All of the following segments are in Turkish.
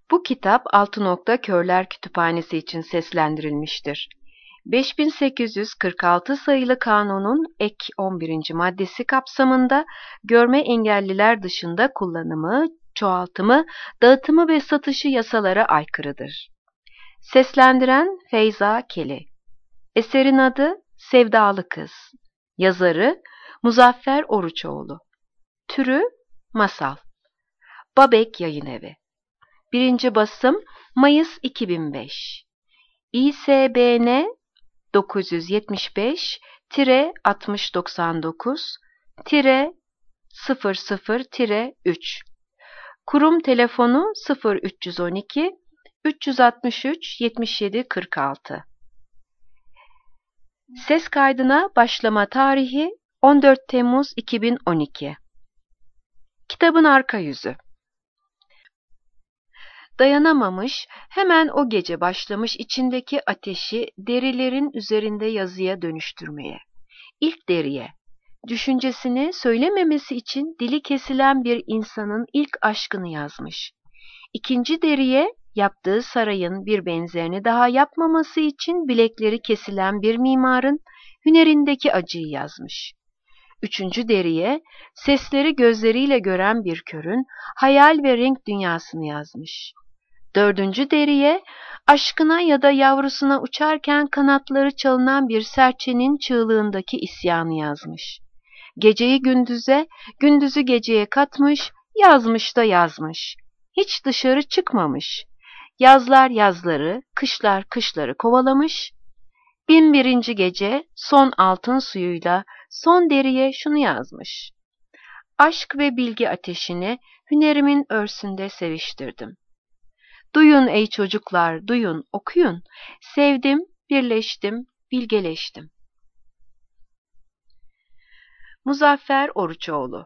Bu kitap Altınok'ta Körler Kütüphanesi için seslendirilmiştir. 5846 sayılı kanunun ek 11. maddesi kapsamında görme engelliler dışında kullanımı, çoğaltımı, dağıtımı ve satışı yasalara aykırıdır. Seslendiren Feyza Keli. Eserin adı Sevdalı Kız. Yazarı Muzaffer Oruçoğlu. Türü masal. Babek Yayınevi. 1. basım Mayıs 2005. İSBN 975-6099-00-3. Kurum telefonu 0312 363 77 46. Ses kaydına başlama tarihi 14 Temmuz 2012. Kitabın arka yüzü. Dayanamamış, hemen o gece başlamış içindeki ateşi derilerin üzerinde yazıya dönüştürmeye. İlk deriye, düşüncesini söylememesi için dili kesilen bir insanın ilk aşkını yazmış. İkinci deriye, yaptığı sarayın bir benzerini daha yapmaması için bilekleri kesilen bir mimarın hünerindeki acıyı yazmış. Üçüncü deriye, sesleri gözleriyle gören bir körün hayal ve renk dünyasını yazmış. Dördüncü deriye, aşkına ya da yavrusuna uçarken kanatları çalınan bir serçenin çığlığındaki isyanı yazmış. Geceyi gündüze, gündüzü geceye katmış, yazmış da yazmış. Hiç dışarı çıkmamış. Yazlar yazları, kışlar kışları kovalamış. 1001. gece son altın suyuyla son deriye şunu yazmış. Aşk ve bilgi ateşini hünerimin örsünde seviştirdim. Duyun ey çocuklar, duyun, okuyun. Sevdim, birleştim, bilgeleştim. Muzaffer Oruçoğlu.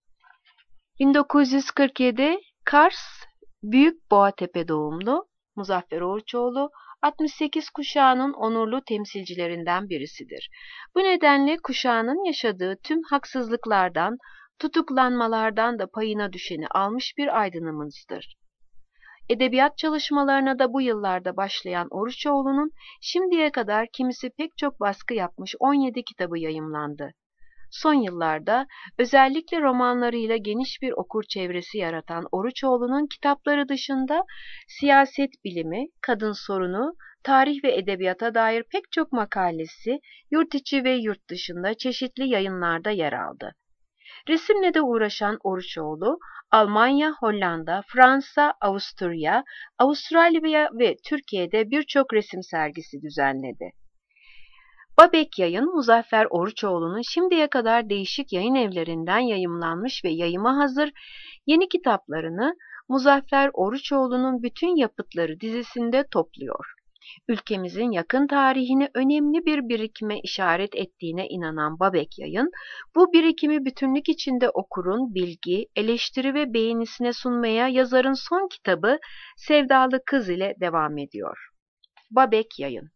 1947 Kars Büyük Boğatepe doğumlu Muzaffer Oruçoğlu 68 kuşağının onurlu temsilcilerinden birisidir. Bu nedenle kuşağının yaşadığı tüm haksızlıklardan, tutuklanmalardan da payına düşeni almış bir aydınımızdır. Edebiyat çalışmalarına da bu yıllarda başlayan Oruçoğlu'nun şimdiye kadar kimisi pek çok baskı yapmış 17 kitabı yayımlandı. Son yıllarda özellikle romanlarıyla geniş bir okur çevresi yaratan Oruçoğlu'nun kitapları dışında siyaset bilimi, kadın sorunu, tarih ve edebiyata dair pek çok makalesi yurt içi ve yurt dışında çeşitli yayınlarda yer aldı. Resimle de uğraşan Oruçoğlu, Almanya, Hollanda, Fransa, Avusturya, Avustralya ve Türkiye'de birçok resim sergisi düzenledi. Babek Yayın, Muzaffer Oruçoğlu'nun şimdiye kadar değişik yayın evlerinden yayımlanmış ve yayıma hazır yeni kitaplarını Muzaffer Oruçoğlu'nun Bütün Yapıtları dizisinde topluyor. Ülkemizin yakın tarihini önemli bir birikime işaret ettiğine inanan Babek Yayın, bu birikimi bütünlük içinde okurun bilgi, eleştiri ve beğenisine sunmaya yazarın son kitabı Sevdalı Kız ile devam ediyor. Babek Yayın.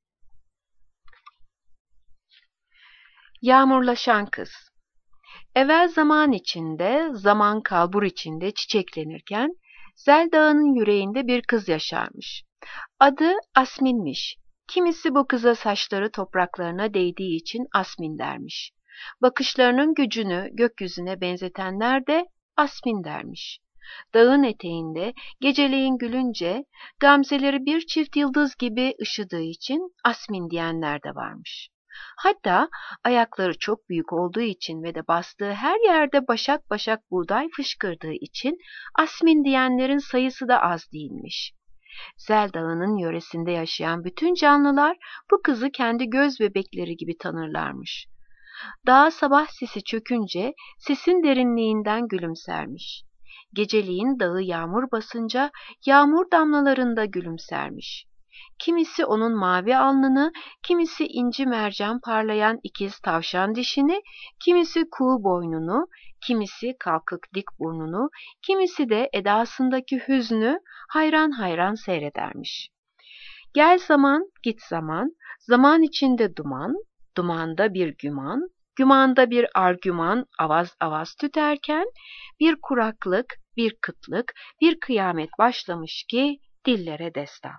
Yağmurlaşan Kız. Evvel zaman içinde, zaman kalbur içinde çiçeklenirken, Zel Dağı'nın yüreğinde bir kız yaşarmış. Adı Asmin'miş. Kimisi bu kıza saçları topraklarına değdiği için Asmin dermiş. Bakışlarının gücünü gökyüzüne benzetenler de Asmin dermiş. Dağın eteğinde geceleyin gülünce gamzeleri bir çift yıldız gibi ışıdığı için Asmin diyenler de varmış. Hatta ayakları çok büyük olduğu için ve de bastığı her yerde başak başak buğday fışkırdığı için Asmin diyenlerin sayısı da az değilmiş. Zel Dağı'nın yöresinde yaşayan bütün canlılar bu kızı kendi göz bebekleri gibi tanırlarmış. Dağa sabah sisi çökünce sisin derinliğinden gülümsermiş. Geceliğin dağı yağmur basınca yağmur damlalarında gülümsermiş. Kimisi onun mavi alnını, kimisi inci mercan parlayan ikiz tavşan dişini, kimisi kuğu boynunu, kimisi kalkık dik burnunu, kimisi de edasındaki hüznü hayran hayran seyredermiş. Gel zaman, git zaman, zaman içinde duman, dumanda bir güman, gümanda bir argüman avaz avaz tüterken, bir kuraklık, Bir kıtlık, bir kıyamet başlamış ki dillere destan.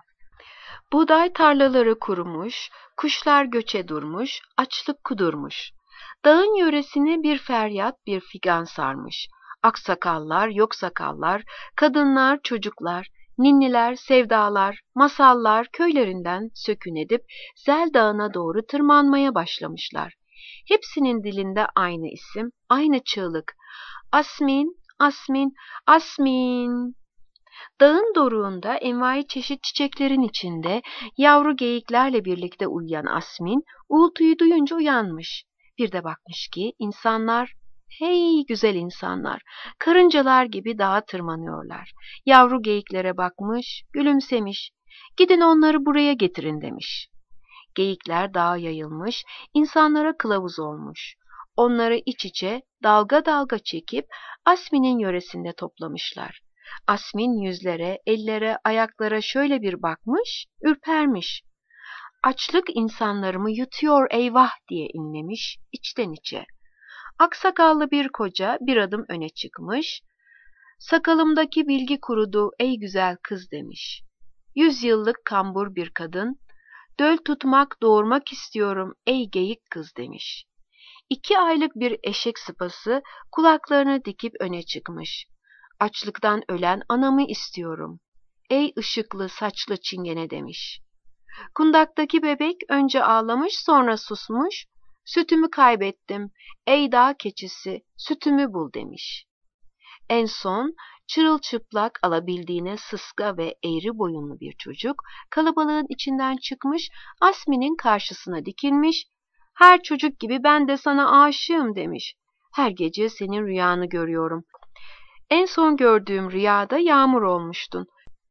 Buğday tarlaları kurumuş, kuşlar göçe durmuş, açlık kudurmuş. Dağın yöresini bir feryat, bir figan sarmış. Aksakallar, yoksakallar, kadınlar, çocuklar, ninniler, sevdalar, masallar köylerinden sökün edip Zel Dağı'na doğru tırmanmaya başlamışlar. Hepsinin dilinde aynı isim, aynı çığlık. Asmin, Asmin, Asmin. Dağın doruğunda envai çeşit çiçeklerin içinde yavru geyiklerle birlikte uyuyan Asmin uğultuyu duyunca uyanmış. Bir de bakmış ki insanlar, hey güzel insanlar, karıncalar gibi dağa tırmanıyorlar. Yavru geyiklere bakmış, gülümsemiş. Gidin onları buraya getirin demiş. Geyikler dağa yayılmış, insanlara kılavuz olmuş. Onları iç içe dalga dalga çekip Asmin'in yöresinde toplamışlar. Asmin yüzlere, ellere, ayaklara şöyle bir bakmış, ürpermiş. Açlık insanlarımı yutuyor eyvah diye inlemiş içten içe. Aksakallı bir koca bir adım öne çıkmış. Sakalımdaki bilgi kurudu ey güzel kız demiş. 100 yıllık kambur bir kadın, döl tutmak doğurmak istiyorum ey geyik kız demiş. 2 aylık bir eşek sıpası kulaklarını dikip öne çıkmış. Açlıktan ölen anamı istiyorum. Ey ışıklı saçlı çingene demiş. Kundaktaki bebek önce ağlamış sonra susmuş. Sütümü kaybettim. Ey dağ keçisi sütümü bul demiş. En son çırılçıplak alabildiğine sıska ve eğri boyunlu bir çocuk kalabalığın içinden çıkmış Asmin'in karşısına dikilmiş. Her çocuk gibi ben de sana aşığım demiş. Her gece senin rüyanı görüyorum. En son gördüğüm rüyada yağmur olmuştun.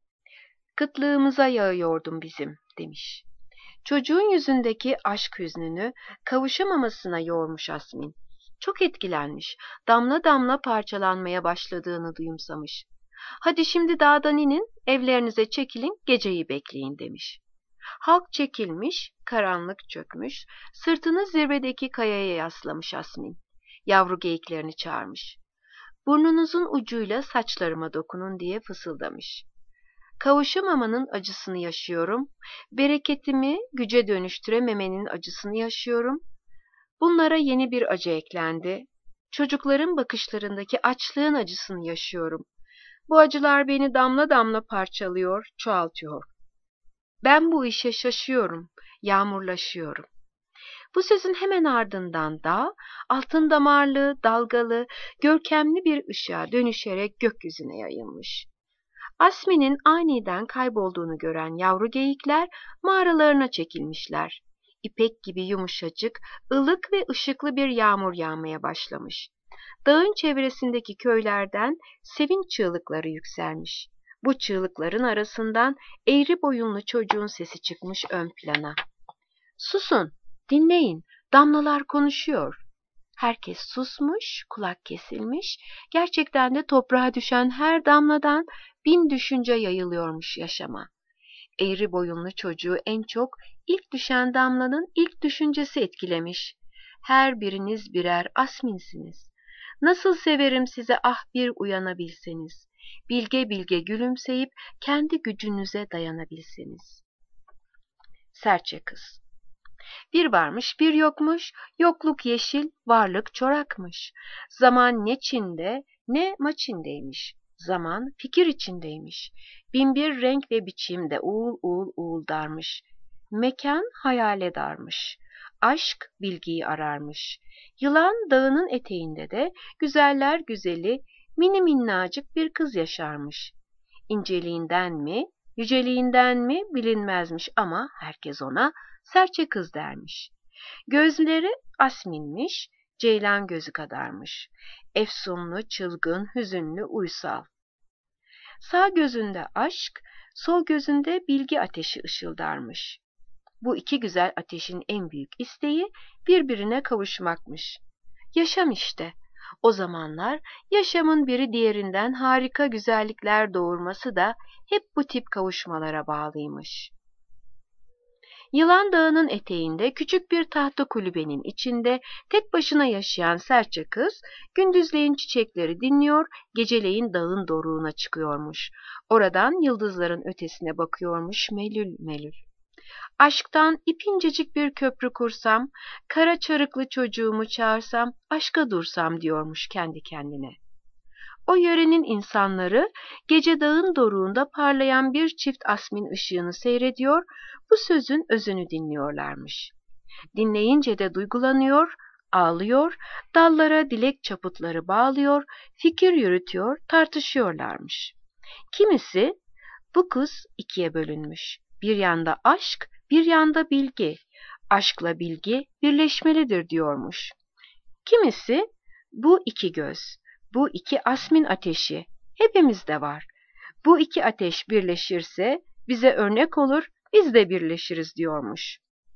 Kıtlığımıza yağıyordun bizim demiş. Çocuğun yüzündeki aşk hüznünü kavuşamamasına yormuş Asmin. Çok etkilenmiş, damla damla parçalanmaya başladığını duyumsamış. Hadi şimdi dağdan inin, evlerinize çekilin, geceyi bekleyin demiş. Halk çekilmiş, karanlık çökmüş, sırtını zirvedeki kayaya yaslamış Asmin. Yavru geyiklerini çağırmış. Burnunuzun ucuyla saçlarıma dokunun diye fısıldamış. Kavuşamamanın acısını yaşıyorum, bereketimi güce dönüştürememenin acısını yaşıyorum. Bunlara yeni bir acı eklendi. Çocukların bakışlarındaki açlığın acısını yaşıyorum. Bu acılar beni damla damla parçalıyor, çoğaltıyor. Ben bu işe şaşıyorum, yağmurlaşıyorum. Bu sözün hemen ardından da altın damarlı, dalgalı, görkemli bir ışığa dönüşerek gökyüzüne yayılmış. Asmin'in aniden kaybolduğunu gören yavru geyikler mağaralarına çekilmişler. İpek gibi yumuşacık, ılık ve ışıklı bir yağmur yağmaya başlamış. Dağın çevresindeki köylerden sevinç çığlıkları yükselmiş. Bu çığlıkların arasından eğri boyunlu çocuğun sesi çıkmış ön plana. Susun, dinleyin, damlalar konuşuyor. Herkes susmuş, kulak kesilmiş, gerçekten de toprağa düşen her damladan 1000 düşünce yayılıyormuş yaşama. Eğri boyunlu çocuğu en çok ilk düşen damlanın ilk düşüncesi etkilemiş. Her biriniz birer Asminsiniz. Nasıl severim size ah bir uyanabilseniz. Bilge bilge gülümseyip kendi gücünüze dayanabilseniz. Serçe kız. Bir varmış bir yokmuş, yokluk yeşil, varlık çorakmış. Zaman ne Çin'de ne maçindeymiş. Zaman fikir içindeymiş. Binbir renk ve biçimde uğul uğul uğuldarmış. Mekan hayale darmış. Aşk bilgiyi ararmış. Yılan dağının eteğinde de güzeller güzeli mini minnacık bir kız yaşarmış. İnceliğinden mi, yüceliğinden mi bilinmezmiş ama herkes ona serçe kız dermiş. Gözleri Asmin'miş, ceylan gözü kadarmış. Efsunlu, çılgın, hüzünlü, uysal. Sağ gözünde aşk, sol gözünde bilgi ateşi ışıldarmış. Bu iki güzel ateşin en büyük isteği birbirine kavuşmakmış. Yaşam işte. O zamanlar yaşamın biri diğerinden harika güzellikler doğurması da hep bu tip kavuşmalara bağlıymış. Yılan Dağı'nın eteğinde küçük bir tahta kulübenin içinde tek başına yaşayan serçe kız, gündüzleyin çiçekleri dinliyor, geceleyin dağın doruğuna çıkıyormuş. Oradan yıldızların ötesine bakıyormuş melül melül. Aşktan ipincecik bir köprü kursam, kara çarıklı çocuğumu çağırsam, aşka dursam diyormuş kendi kendine. O yörenin insanları gece dağın doruğunda parlayan bir çift asmin ışığını seyrediyor, bu sözün özünü dinliyorlarmış. Dinleyince de duygulanıyor, ağlıyor, dallara dilek çaputları bağlıyor, fikir yürütüyor, tartışıyorlarmış. Kimisi, bu kız ikiye bölünmüş. Bir yanda aşk, bir yanda bilgi. Aşkla bilgi birleşmelidir diyormuş. Kimisi, bu iki göz, bu iki asmin ateşi hepimizde var. Bu iki ateş birleşirse bize örnek olur, biz de birleşiriz diyormuş.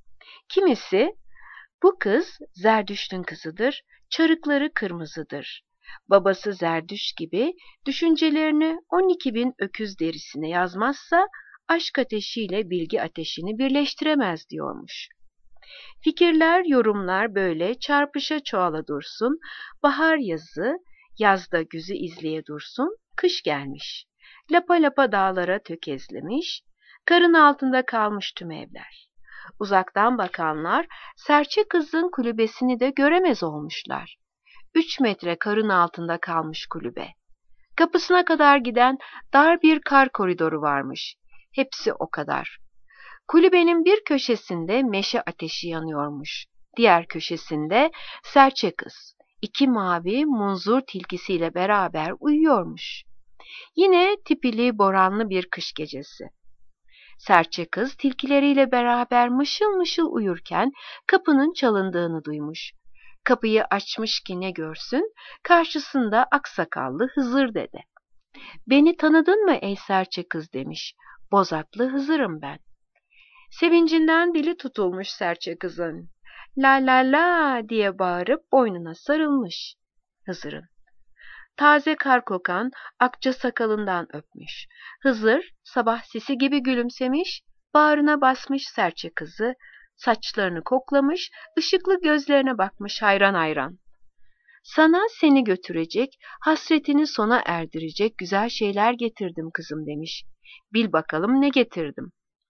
Kimisi, bu kız Zerdüşt'ün kızıdır, çarıkları kırmızıdır. Babası Zerdüşt gibi düşüncelerini 12.000 öküz derisine yazmazsa aşk ateşiyle bilgi ateşini birleştiremez diyormuş. Fikirler, yorumlar böyle çarpışa çoğala dursun, bahar yazı, yazda güzü izleye dursun, kış gelmiş. Lapa lapa dağlara tökezlemiş, karın altında kalmış tüm evler. Uzaktan bakanlar serçe kızın kulübesini de göremez olmuşlar. 3 metre karın altında kalmış kulübe. Kapısına kadar giden dar bir kar koridoru varmış. Hepsi o kadar. Kulübenin bir köşesinde meşe ateşi yanıyormuş. Diğer köşesinde serçe kız, 2 mavi munzur tilkisiyle beraber uyuyormuş. Yine tipili boranlı bir kış gecesi. Serçe kız tilkileriyle beraber mışıl mışıl uyurken kapının çalındığını duymuş. Kapıyı açmış ki ne görsün, karşısında aksakallı Hızır dede. "Beni tanıdın mı ey serçe kız?" demiş. "Bozatlı Hızır'ım ben." Sevincinden dili tutulmuş serçe kızın. "La la la!" diye bağırıp boynuna sarılmış Hızır'ın. Taze kar kokan akça sakalından öpmüş. Hızır sabah sisi gibi gülümsemiş, bağrına basmış serçe kızı, saçlarını koklamış, ışıklı gözlerine bakmış hayran hayran. "Sana seni götürecek, hasretini sona erdirecek güzel şeyler getirdim kızım" demiş. "Bil bakalım ne getirdim."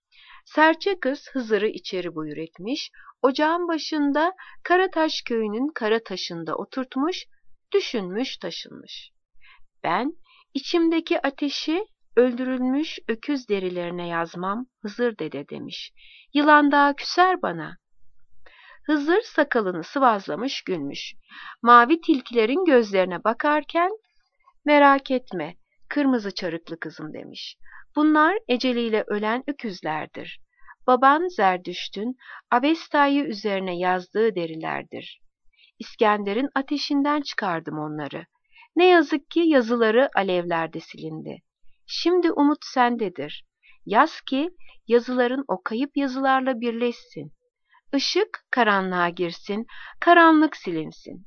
Serçe kız Hızır'ı içeri buyur etmiş, ocağın başında Karataş köyünün kara taşında oturtmuş, düşünmüş taşınmış. "Ben içimdeki ateşi öldürülmüş öküz derilerine yazmam Hızır dede" demiş. "Yılan daha küser bana." Hızır sakalını sıvazlamış gülmüş. Mavi tilkilerin gözlerine bakarken "Merak etme, kırmızı çarıklı kızım" demiş. "Bunlar eceliyle ölen öküzlerdir. Baban Zerdüşt'ün Avesta'yı üzerine yazdığı derilerdir. İskender'in ateşinden çıkardım onları. Ne yazık ki yazıları alevlerde silindi. Şimdi umut sendedir. Yaz ki yazıların o kayıp yazılarla birleşsin. Işık karanlığa girsin, karanlık silinsin."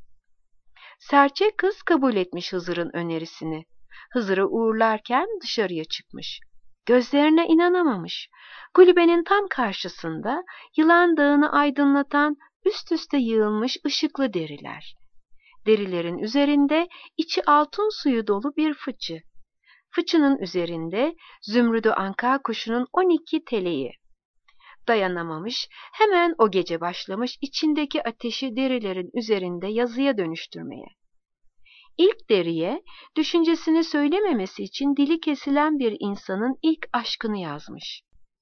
Serçe kız kabul etmiş Hızır'ın önerisini. Hızır'ı uğurlarken dışarıya çıkmış. Gözlerine inanamamış. Kulübenin tam karşısında Yılan Dağı'nı aydınlatan üst üste yığılmış ışıklı deriler. Derilerin üzerinde içi altın suyu dolu bir fıçı. Fıçının üzerinde zümrüdü anka kuşunun 12 teleği. Dayanamamış, hemen o gece başlamış içindeki ateşi derilerin üzerinde yazıya dönüştürmeye. İlk deriye, düşüncesini söylememesi için dili kesilen bir insanın ilk aşkını yazmış.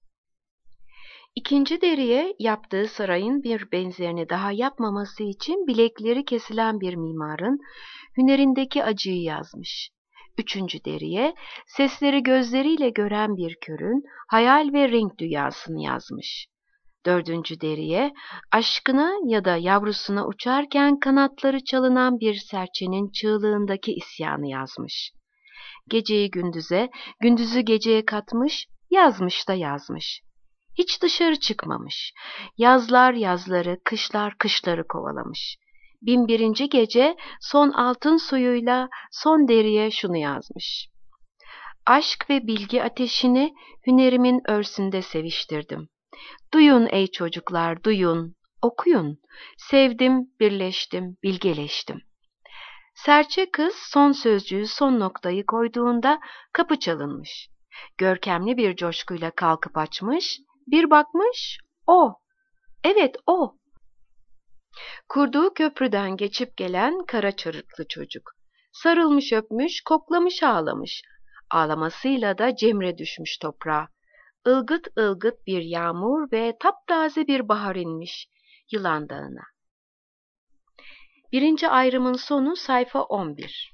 İkinci deriye, yaptığı sarayın bir benzerini daha yapmaması için bilekleri kesilen bir mimarın hünerindeki acıyı yazmış. Üçüncü deriye, sesleri gözleriyle gören bir körün hayal ve renk dünyasını yazmış. Dördüncü deriye, aşkına ya da yavrusuna uçarken kanatları çalınan bir serçenin çığlığındaki isyanı yazmış. Geceyi gündüze, gündüzü geceye katmış, yazmış da yazmış. Hiç dışarı çıkmamış. Yazlar yazları, kışlar kışları kovalamış. 1001. gece son altın suyuyla son deriye şunu yazmış: "Aşk ve bilgi ateşini hünerimin örsünde seviştirdim. Duyun ey çocuklar, duyun, okuyun. Sevdim, birleştim, bilgeleştim. Serçe kız son sözcüğü son noktayı koyduğunda kapı çalınmış. Görkemli bir coşkuyla kalkıp açmış, bir bakmış, o, evet o. Kurduğu köprüden geçip gelen kara çarıklı çocuk. Sarılmış öpmüş, koklamış ağlamış. Ağlamasıyla da cemre düşmüş toprağa. Ilgıt ılgıt bir yağmur ve taptaze bir bahar inmiş Yılan Dağı'na. Birinci ayrımın sonu sayfa 11.